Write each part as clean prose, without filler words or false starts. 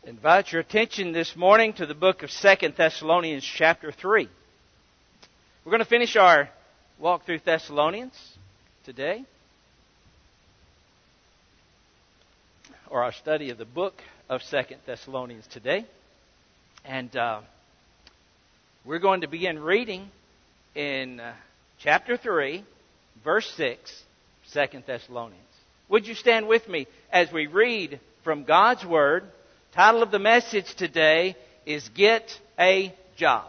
Invite your attention this morning to the book of 2 Thessalonians chapter 3. We're going to finish our walk through Thessalonians today, or our study of the book of 2 Thessalonians today. And we're going to begin reading in chapter 3, verse 6, 2 Thessalonians. Would you stand with me as we read from God's Word? Title of the message today is Get a Job.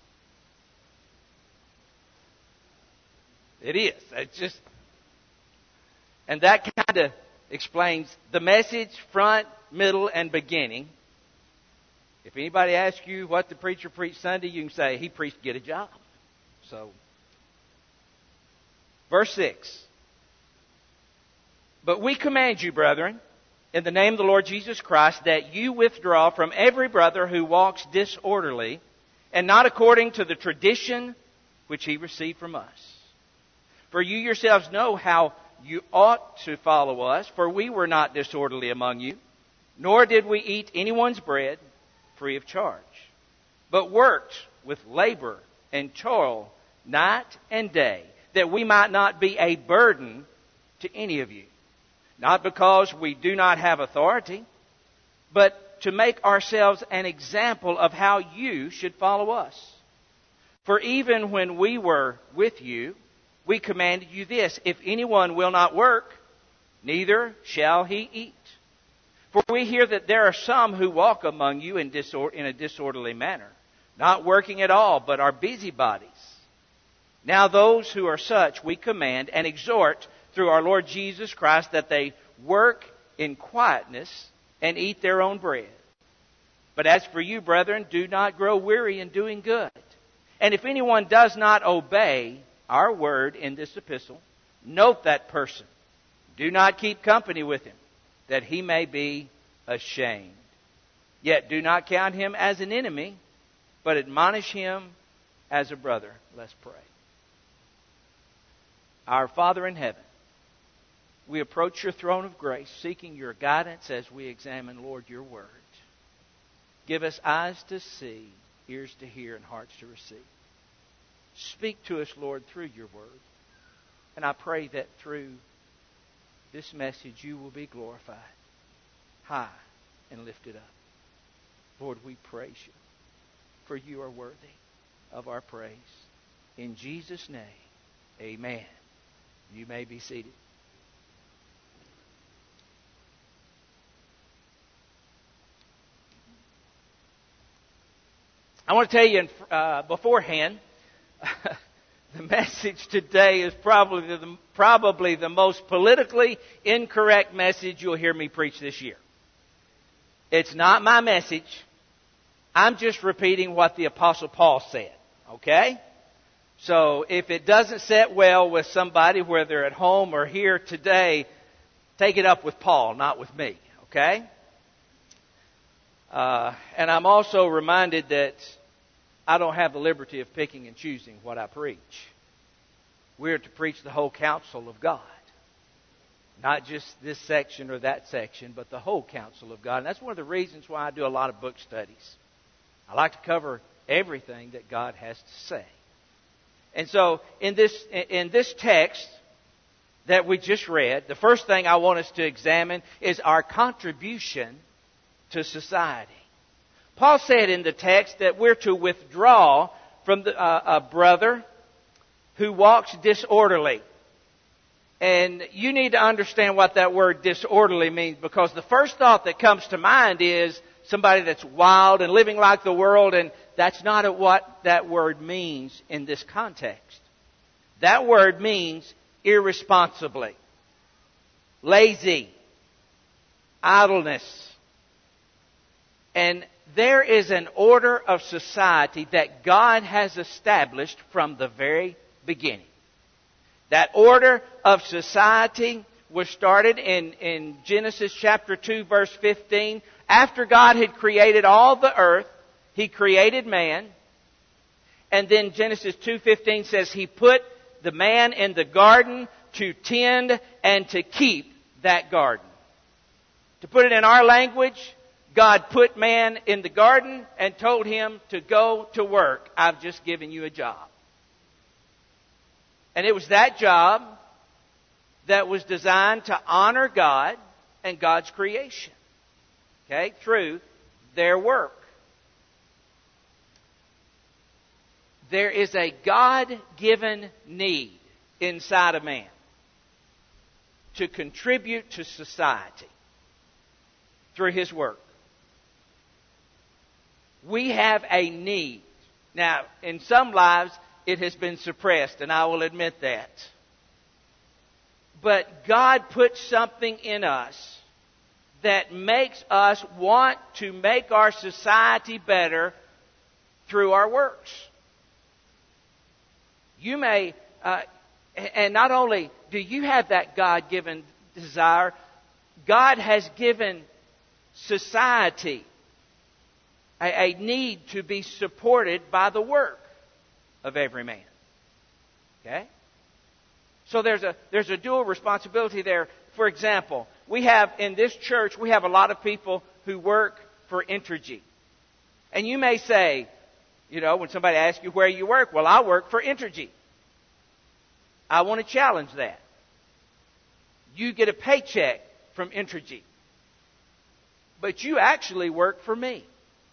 It is. It's just, and that kind of explains the message, front, middle, and beginning. If anybody asks you what the preacher preached Sunday, you can say he preached get a job. So, verse 6. But we command you, brethren, in the name of the Lord Jesus Christ, that you withdraw from every brother who walks disorderly and not according to the tradition which he received from us. For you yourselves know how you ought to follow us, for we were not disorderly among you, nor did we eat anyone's bread free of charge, but worked with labor and toil night and day, that we might not be a burden to any of you. Not because we do not have authority, but to make ourselves an example of how you should follow us. For even when we were with you, we commanded you this: if anyone will not work, neither shall he eat. For we hear that there are some who walk among you in a disorderly manner, not working at all, but are busybodies. Now those who are such we command and exhort through our Lord Jesus Christ, that they work in quietness and eat their own bread. But as for you, brethren, do not grow weary in doing good. And if anyone does not obey our word in this epistle, note that person. Do not keep company with him, that he may be ashamed. Yet do not count him as an enemy, but admonish him as a brother. Let's pray. Our Father in heaven, we approach your throne of grace, seeking your guidance as we examine, Lord, your word. Give us eyes to see, ears to hear, and hearts to receive. Speak to us, Lord, through your word. And I pray that through this message you will be glorified, high and lifted up. Lord, we praise you, for you are worthy of our praise. In Jesus' name, amen. You may be seated. I want to tell you beforehand, the message today is probably the most politically incorrect message you'll hear me preach this year. It's not my message. I'm just repeating what the Apostle Paul said. Okay? So if it doesn't sit well with somebody, whether at home or here today, take it up with Paul, not with me. Okay? And I'm also reminded that I don't have the liberty of picking and choosing what I preach. We're to preach the whole counsel of God. Not just this section or that section, but the whole counsel of God. And that's one of the reasons why I do a lot of book studies. I like to cover everything that God has to say. And so in this text that we just read, the first thing I want us to examine is our contribution to society. Paul said in the text that we're to withdraw from a brother who walks disorderly. And you need to understand what that word disorderly means, because the first thought that comes to mind is somebody that's wild and living like the world, and that's not what that word means in this context. That word means irresponsibly, lazy, idleness. And there is an order of society that God has established from the very beginning. That order of society was started in Genesis chapter 2, verse 15. After God had created all the earth, He created man. And then Genesis 2:15 says He put the man in the garden to tend and to keep that garden. To put it in our language, God put man in the garden and told him to go to work. I've just given you a job. And it was that job that was designed to honor God and God's creation. Okay? Through their work. There is a God-given need inside of man to contribute to society through his work. We have a need. Now, in some lives, it has been suppressed, and I will admit that. But God put something in us that makes us want to make our society better through our works. You may, and not only do you have that God-given desire, God has given society a need to be supported by the work of every man. Okay? So there's a dual responsibility there. For example, we have in this church, we have a lot of people who work for Entergy. And you may say, you know, when somebody asks you where you work, well, I work for Entergy. I want to challenge that. You get a paycheck from Entergy. But you actually work for me.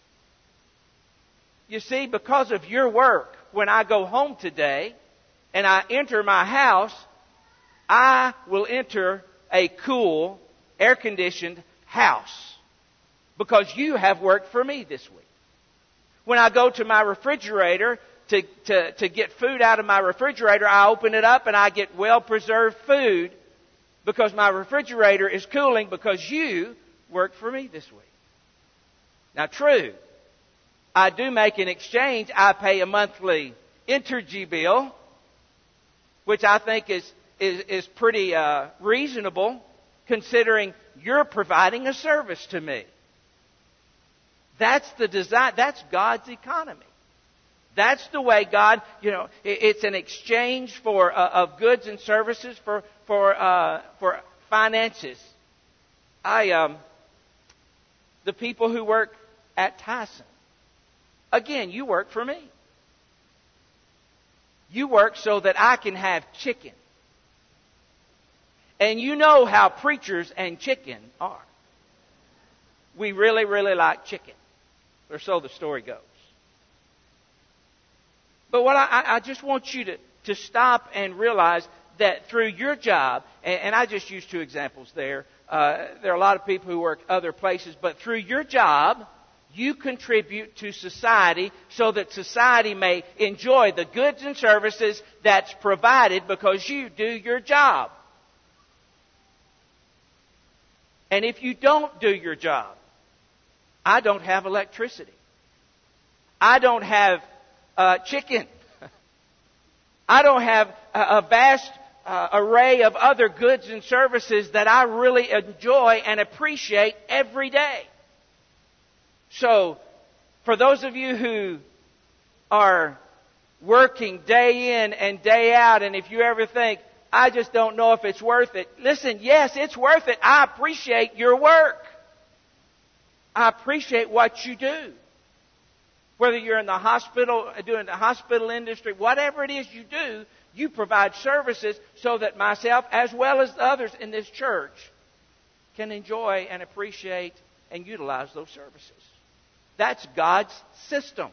You see, because of your work, when I go home today and I enter my house, I will enter a cool, air-conditioned house because you have worked for me this week. When I go to my refrigerator to get food out of my refrigerator, I open it up and I get well-preserved food because my refrigerator is cooling because you worked for me this week. Now, true, I do make an exchange. I pay a monthly Entergy bill, which I think is pretty reasonable considering you're providing a service to me. That's the design. That's God's economy. That's the way God, you know, it's an exchange for of goods and services for finances. The people who work at Tyson, again, you work for me. You work so that I can have chicken. And you know how preachers and chicken are. We really, really like chicken. Or so the story goes. But what I just want you to stop and realize that through your job, and I just used two examples there. There are a lot of people who work other places, but through your job, you contribute to society so that society may enjoy the goods and services that's provided because you do your job. And if you don't do your job, I don't have electricity. I don't have chicken. I don't have a vast array of other goods and services that I really enjoy and appreciate every day. So, for those of you who are working day in and day out, and if you ever think, I just don't know if it's worth it. Listen, yes, it's worth it. I appreciate your work. I appreciate what you do. Whether you're in the hospital, doing the hospital industry, whatever it is you do, you provide services so that myself, as well as others in this church, can enjoy and appreciate and utilize those services. That's God's system.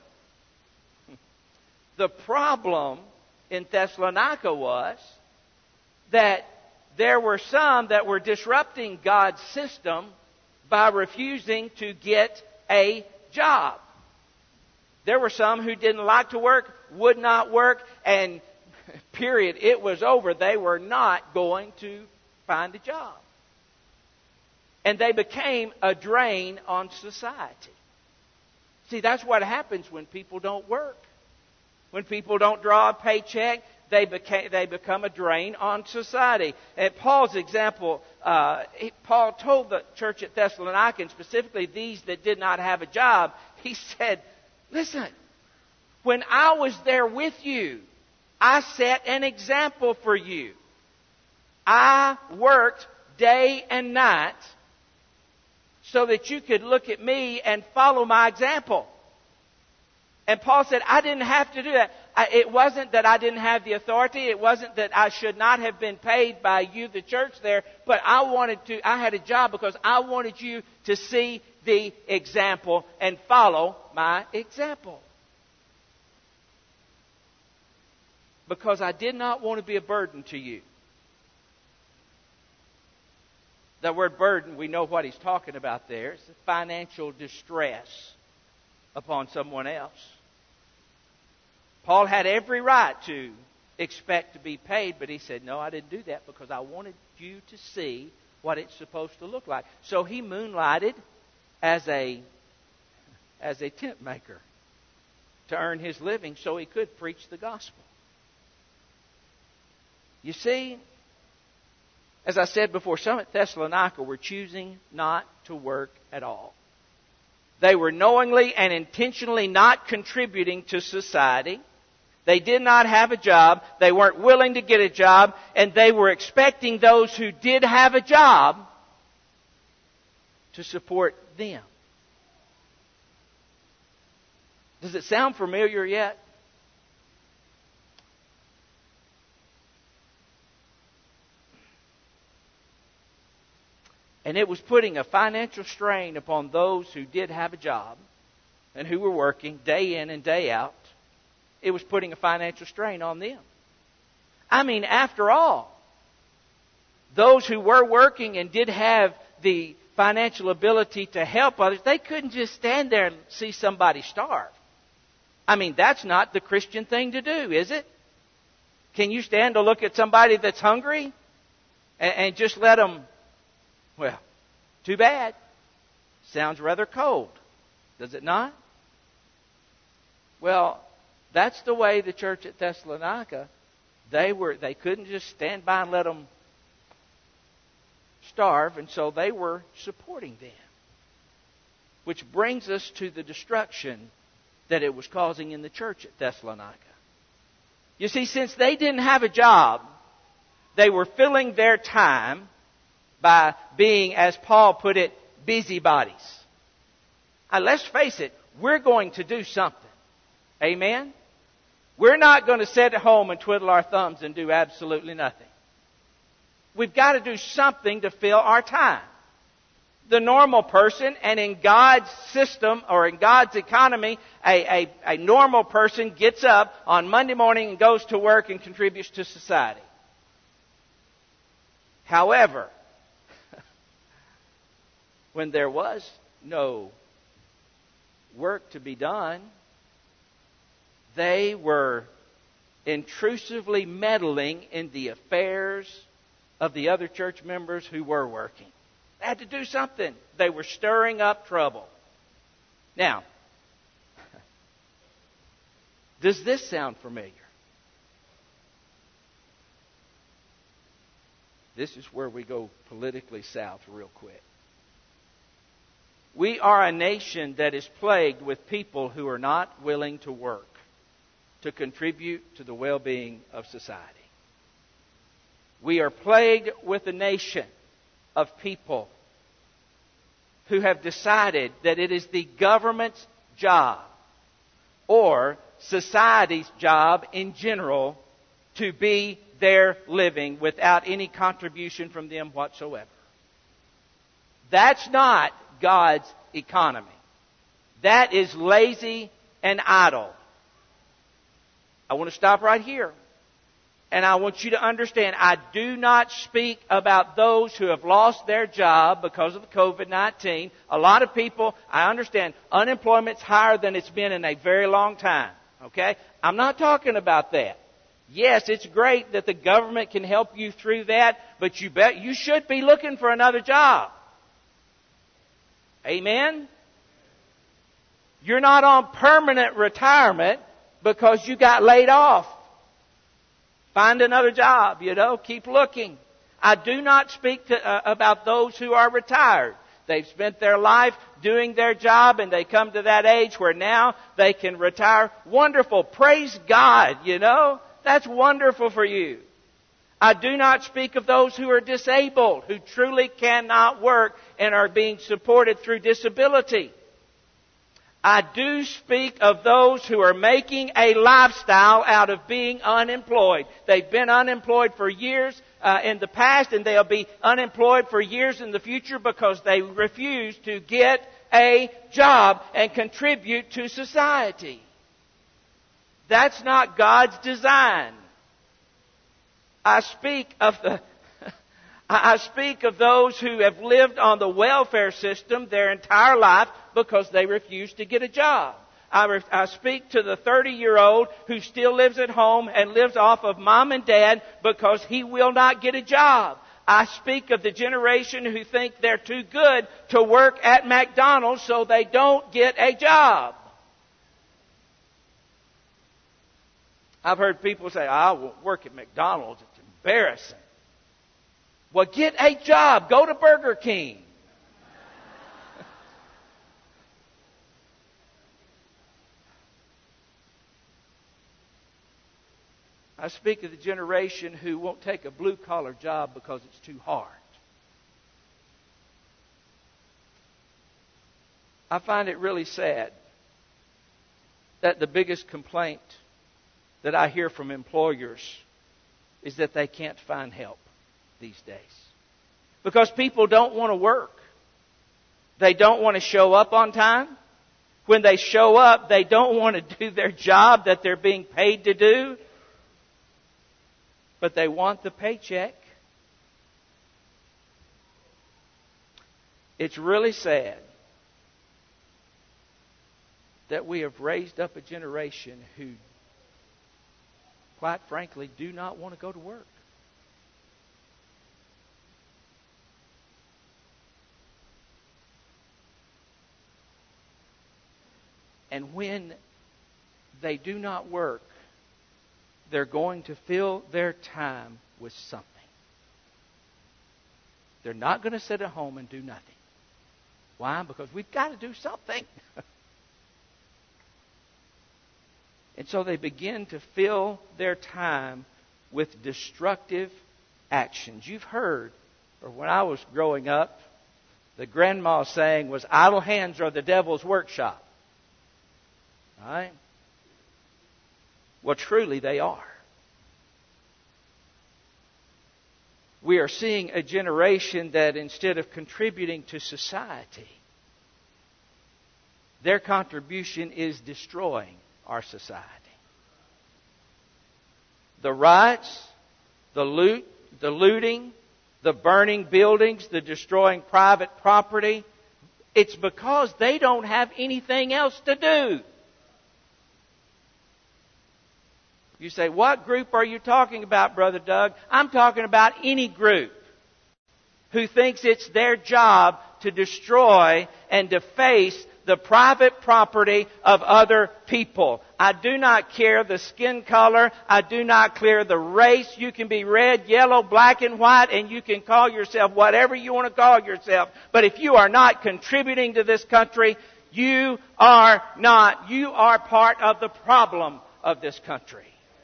The problem in Thessalonica was that there were some that were disrupting God's system by refusing to get a job. There were some who didn't like to work, would not work, and period, it was over. They were not going to find a job. And they became a drain on society. See, that's what happens when people don't work. When people don't draw a paycheck, they become a drain on society. And Paul's example, Paul told the church at Thessalonica, and specifically these that did not have a job, he said, listen, when I was there with you, I set an example for you. I worked day and night so that you could look at me and follow my example. And Paul said, I didn't have to do that. It wasn't that I didn't have the authority. It wasn't that I should not have been paid by you, the church there. But I had a job because I wanted you to see the example and follow my example. Because I did not want to be a burden to you. The word burden, we know what he's talking about there. It's financial distress upon someone else. Paul had every right to expect to be paid, but he said, no, I didn't do that because I wanted you to see what it's supposed to look like. So he moonlighted as a tent maker to earn his living so he could preach the gospel. You see, as I said before, some at Thessalonica were choosing not to work at all. They were knowingly and intentionally not contributing to society. They did not have a job. They weren't willing to get a job. And they were expecting those who did have a job to support them. Does it sound familiar yet? And it was putting a financial strain upon those who did have a job and who were working day in and day out. It was putting a financial strain on them. I mean, after all, those who were working and did have the financial ability to help others, they couldn't just stand there and see somebody starve. I mean, that's not the Christian thing to do, is it? Can you stand to look at somebody that's hungry and just let them, well, too bad. Sounds rather cold, does it not? Well, that's the way the church at Thessalonica, they couldn't just stand by and let them starve, and so they were supporting them. Which brings us to the destruction that it was causing in the church at Thessalonica. You see, since they didn't have a job, they were filling their time by being, as Paul put it, busybodies. Now, let's face it, we're going to do something. Amen? We're not going to sit at home and twiddle our thumbs and do absolutely nothing. We've got to do something to fill our time. The normal person, and in God's system or in God's economy, a normal person gets up on Monday morning and goes to work and contributes to society. However, when there was no work to be done, they were intrusively meddling in the affairs of the other church members who were working. They had to do something. They were stirring up trouble. Now, does this sound familiar? This is where we go politically south real quick. We are a nation that is plagued with people who are not willing to work to contribute to the well-being of society. We are plagued with a nation of people who have decided that it is the government's job or society's job in general to be their living without any contribution from them whatsoever. That's not God's economy. That is lazy and idle. I want to stop right here. And I want you to understand, I do not speak about those who have lost their job because of the COVID-19. A lot of people, I understand, unemployment's higher than it's been in a very long time. Okay? I'm not talking about that. Yes, it's great that the government can help you through that, but you should be looking for another job. Amen? You're not on permanent retirement because you got laid off. Find another job, keep looking. I do not speak about those who are retired. They've spent their life doing their job and they come to that age where now they can retire. Wonderful. Praise God, That's wonderful for you. I do not speak of those who are disabled, who truly cannot work and are being supported through disability. I do speak of those who are making a lifestyle out of being unemployed. They've been unemployed for years in the past, and they'll be unemployed for years in the future because they refuse to get a job and contribute to society. That's not God's design. I speak of those who have lived on the welfare system their entire life because they refuse to get a job. I speak to the 30-year-old who still lives at home and lives off of mom and dad because he will not get a job. I speak of the generation who think they're too good to work at McDonald's, so they don't get a job. I've heard people say, I won't work at McDonald's. It's embarrassing. Well, get a job. Go to Burger King. I speak of the generation who won't take a blue-collar job because it's too hard. I find it really sad that the biggest complaint that I hear from employers is that they can't find help these days. Because people don't want to work. They don't want to show up on time. When they show up, they don't want to do their job that they're being paid to do. But they want the paycheck. It's really sad that we have raised up a generation who, quite frankly, do not want to go to work. And when they do not work, they're going to fill their time with something. They're not going to sit at home and do nothing. Why? Because we've got to do something. And so they begin to fill their time with destructive actions. You've heard, or when I was growing up, the grandma saying was, idle hands are the devil's workshop. All right? Well, truly they are. We are seeing a generation that instead of contributing to society, their contribution is destroying our society. The riots, the looting, the burning buildings, the destroying private property, it's because they don't have anything else to do. You say, what group are you talking about, Brother Doug? I'm talking about any group who thinks it's their job to destroy and deface the private property of other people. I do not care the skin color. I do not care the race. You can be red, yellow, black, and white, and you can call yourself whatever you want to call yourself. But if you are not contributing to this country, you are not. You are part of the problem of this country.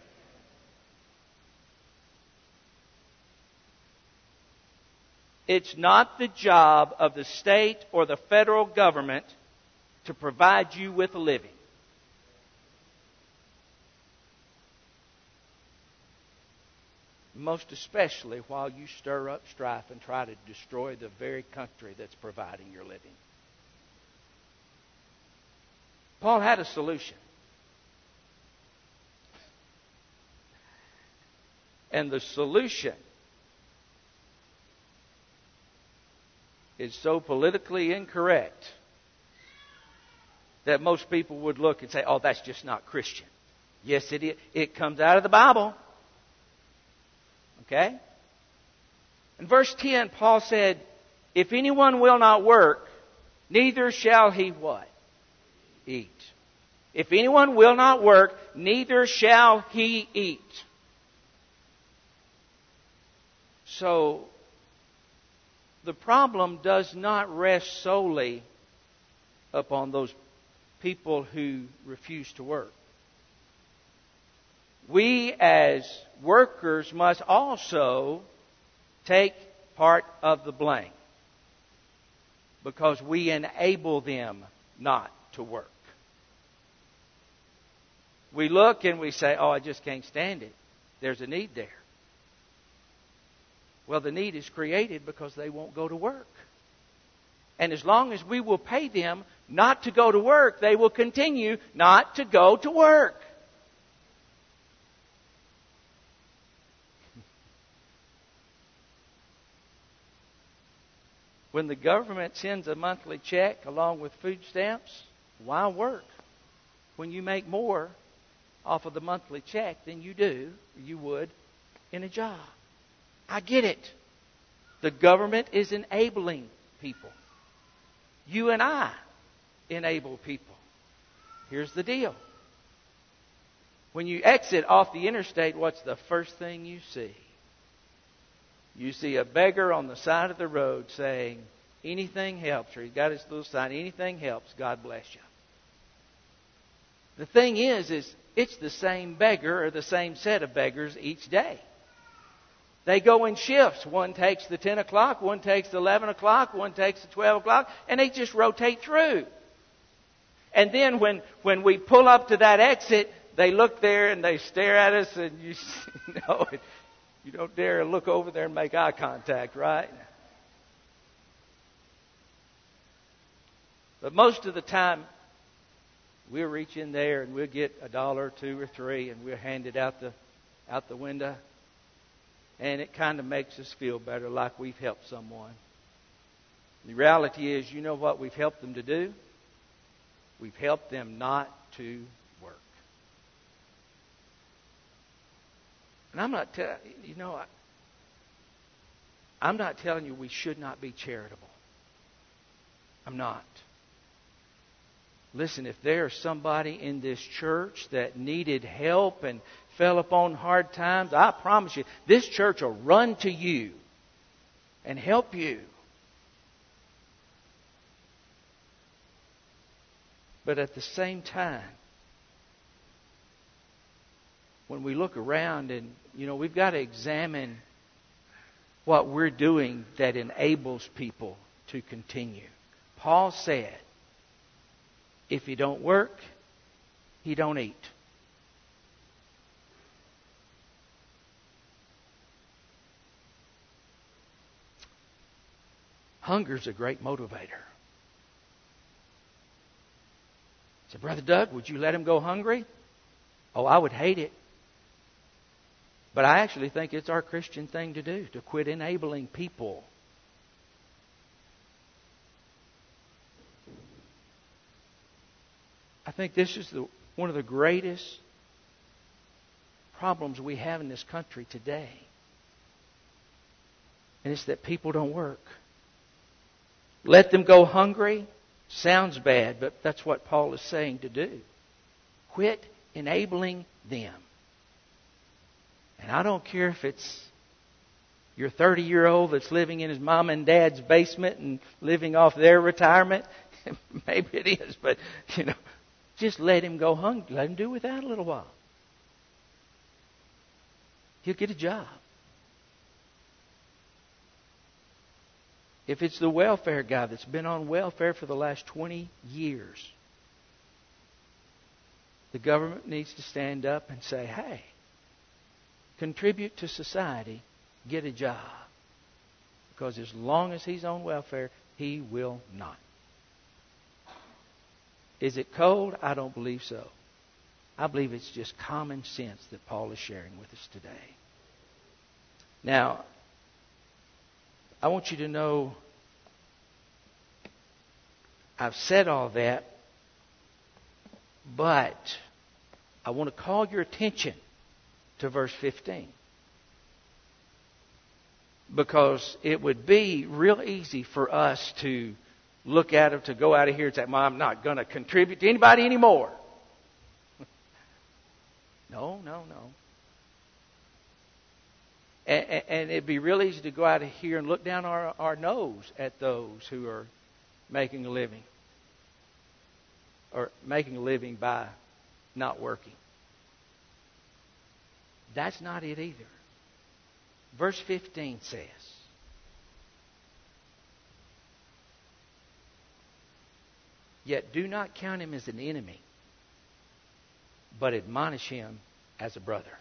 It's not the job of the state or the federal government to provide you with a living. Most especially while you stir up strife and try to destroy the very country that's providing your living. Paul had a solution. And the solution is so politically incorrect that most people would look and say, oh, that's just not Christian. Yes, it is. It comes out of the Bible. Okay? In verse 10, Paul said, if anyone will not work, neither shall he what? Eat. If anyone will not work, neither shall he eat. So, the problem does not rest solely upon those people who refuse to work. we as workers must also take part of the blame, because we enable them not to work. We look and we say, oh, I just can't stand it. There's a need there. Well, the need is created because they won't go to work. And as long as we will pay them not to go to work, they will continue not to go to work. When the government sends a monthly check along with food stamps, why work when you make more off of the monthly check than you would in a job? I get it. The government is enabling people. You and I enable people. Here's the deal. When you exit off the interstate, what's the first thing you see? You see a beggar on the side of the road saying, anything helps, or he's got his little sign, anything helps, God bless you. The thing is it's the same beggar or the same set of beggars each day. They go in shifts. One takes the 10 o'clock, one takes the 11 o'clock, one takes the 12 o'clock, and they just rotate through. And then when we pull up to that exit, they look there and they stare at us, and you don't dare look over there and make eye contact, right? But most of the time, we'll reach in there and we'll get $1, $2, or $3, and we'll hand it out the window. And it kind of makes us feel better, like we've helped someone. The reality is, you know what we've helped them to do? We've helped them not to work. And I'm not telling you we should not be charitable. I'm not. Listen, if there's somebody in this church that needed help and fell upon hard times, I promise you, this church will run to you and help you. But at the same time, when we look around and, we've got to examine what we're doing that enables people to continue. Paul said, if you don't work, you don't eat. Hunger's a great motivator. So, Brother Doug, would you let him go hungry? Oh, I would hate it. But I actually think it's our Christian thing to do, to quit enabling people. I think this is one of the greatest problems we have in this country today. And it's that people don't work. Let them go hungry sounds bad, but that's what Paul is saying to do. Quit enabling them. And I don't care if it's your 30-year-old that's living in his mom and dad's basement and living off their retirement. Maybe it is, but, just let him go hungry. Let him do without a little while. He'll get a job. If it's the welfare guy that's been on welfare for the last 20 years, the government needs to stand up and say, hey, contribute to society, get a job. Because as long as he's on welfare, he will not. Is it cold? I don't believe so. I believe it's just common sense that Paul is sharing with us today. Now, I want you to know, I've said all that, but I want to call your attention to verse 15. Because it would be real easy for us to look at it, to go out of here and say, I'm not going to contribute to anybody anymore. No. And it'd be real easy to go out of here and look down our nose at those who are making a living. Or making a living by not working. That's not it either. Verse 15 says, "Yet do not count him as an enemy, but admonish him as a brother."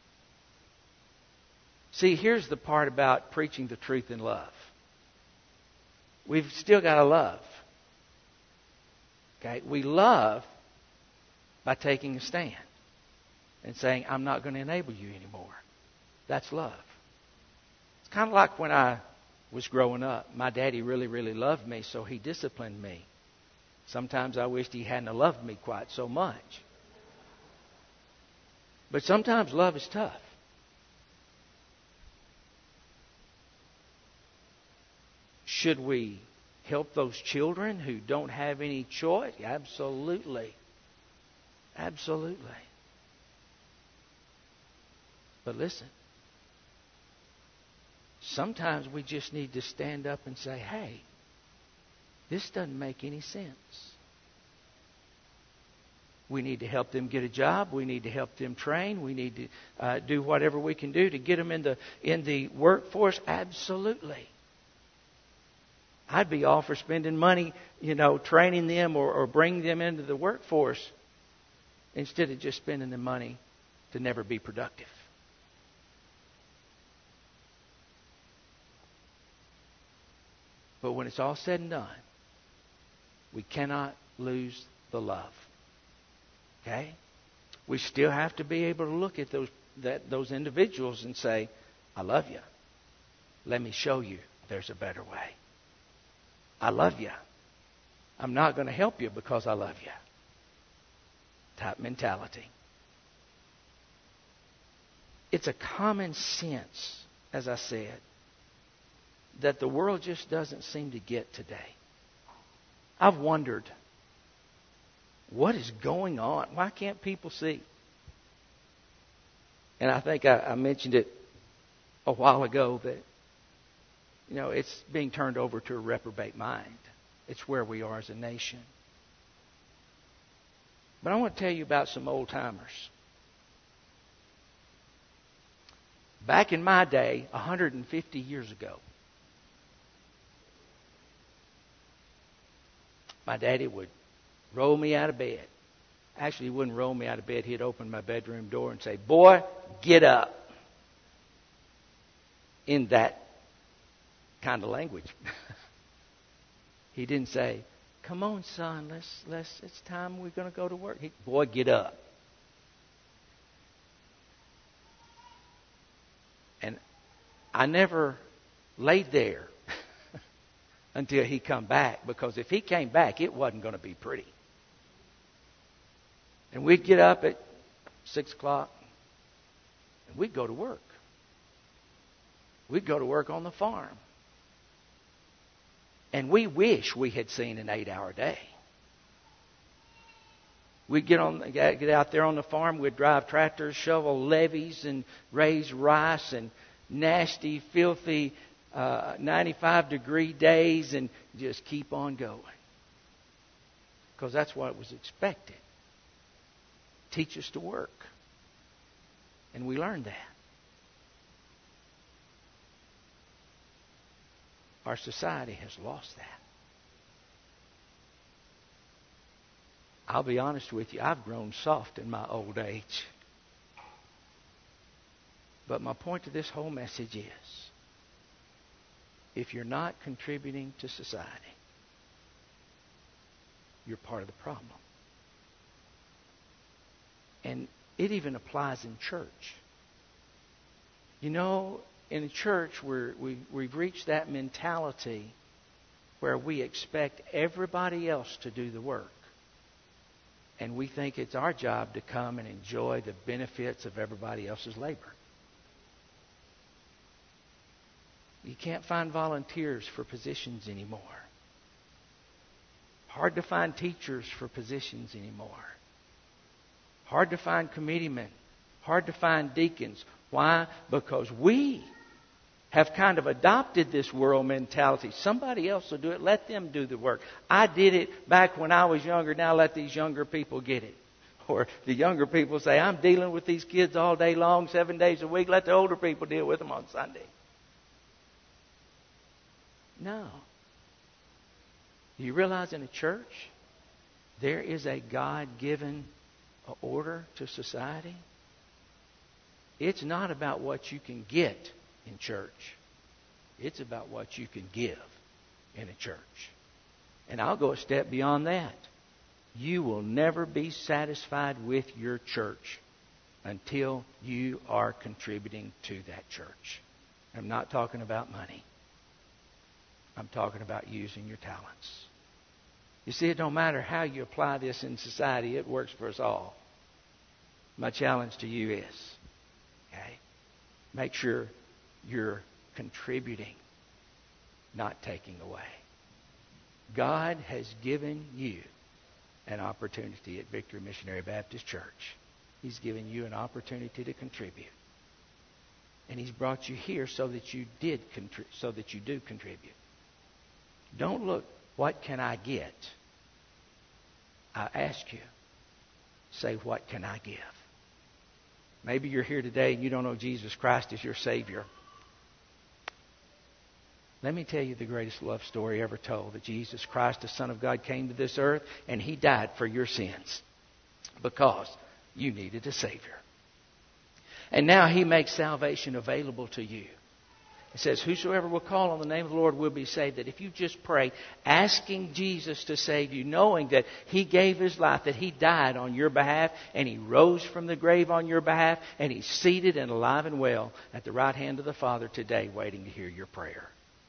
See, here's the part about preaching the truth in love. We've still got to love. Okay? We love by taking a stand and saying, I'm not going to enable you anymore. That's love. It's kind of like when I was growing up. My daddy really, really loved me, so he disciplined me. Sometimes I wished he hadn't loved me quite so much. But sometimes love is tough. Should we help those children who don't have any choice? Absolutely. Absolutely. But listen, sometimes we just need to stand up and say, hey, this doesn't make any sense. We need to help them get a job. We need to help them train. We need to do whatever we can do to get them in the workforce. Absolutely. I'd be all for spending money, training them or bringing them into the workforce instead of just spending the money to never be productive. But when it's all said and done, we cannot lose the love. Okay? We still have to be able to look at those individuals and say, I love you. Let me show you there's a better way. I love you. I'm not going to help you because I love you. Type mentality. It's a common sense, as I said, that the world just doesn't seem to get today. I've wondered, what is going on? Why can't people see? And I think I mentioned it a while ago that, it's being turned over to a reprobate mind. It's where we are as a nation. But I want to tell you about some old timers. Back in my day, 150 years ago, my daddy would roll me out of bed. Actually, he wouldn't roll me out of bed. He'd open my bedroom door and say, boy, get up. In that kind of language. He didn't say, come on, son, it's time we're going to go to work. Boy, get up. And I never laid there until he come back, because if he came back, it wasn't going to be pretty. And we'd get up at 6 o'clock and we'd go to work. We'd go to work on the farm. And we wish we had seen an 8-hour day. We'd get out there on the farm. We'd drive tractors, shovel levees, and raise rice, and nasty, filthy 95-degree days, and just keep on going. Because that's what was expected. Teach us to work. And we learned that. Our society has lost that. I'll be honest with you, I've grown soft in my old age. But my point to this whole message is, if you're not contributing to society, you're part of the problem. And it even applies in church. In church, we've reached that mentality where we expect everybody else to do the work. And we think it's our job to come and enjoy the benefits of everybody else's labor. You can't find volunteers for positions anymore. Hard to find teachers for positions anymore. Hard to find committeemen. Hard to find deacons. Why? Because we have kind of adopted this world mentality. Somebody else will do it. Let them do the work. I did it back when I was younger. Now let these younger people get it. Or the younger people say, I'm dealing with these kids all day long, 7 days a week. Let the older people deal with them on Sunday. No. Do you realize in a church, there is a God-given order to society? It's not about what you can get in church. It's about what you can give in a church. And I'll go a step beyond that. You will never be satisfied with your church until you are contributing to that church. I'm not talking about money. I'm talking about using your talents. You see, it don't matter how you apply this in society. It works for us all. My challenge to you is, okay, make sure you're contributing, not taking away. God has given you an opportunity at Victory Missionary Baptist Church. He's given you an opportunity to contribute. And He's brought you here so that you do contribute. Don't look, what can I get? I ask you, say, what can I give? Maybe you're here today and you don't know Jesus Christ as your Savior. Let me tell you the greatest love story ever told. That Jesus Christ, the Son of God, came to this earth and He died for your sins because you needed a Savior. And now He makes salvation available to you. It says, whosoever will call on the name of the Lord will be saved. That if you just pray, asking Jesus to save you, knowing that He gave His life, that He died on your behalf, and He rose from the grave on your behalf, and He's seated and alive and well at the right hand of the Father today, waiting to hear your prayer.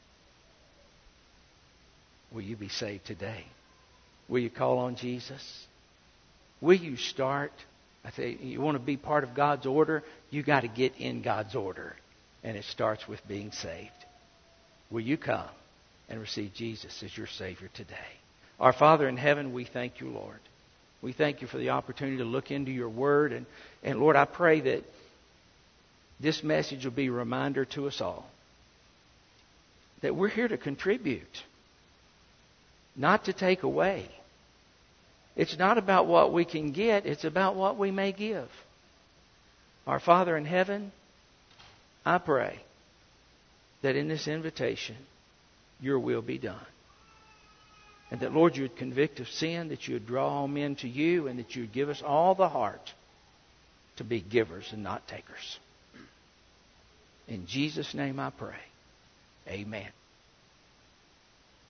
Will you be saved today? Will you call on Jesus? Will you start? I say, you want to be part of God's order? You got to get in God's order. And it starts with being saved. Will you come and receive Jesus as your Savior today? Our Father in heaven, we thank you, Lord. We thank you for the opportunity to look into your word. And Lord, I pray that this message will be a reminder to us all that we're here to contribute, not to take away. It's not about what we can get. It's about what we may give. Our Father in heaven, I pray that in this invitation, your will be done. And that, Lord, you would convict of sin, that you would draw all men to you, and that you would give us all the heart to be givers and not takers. In Jesus' name I pray. Amen.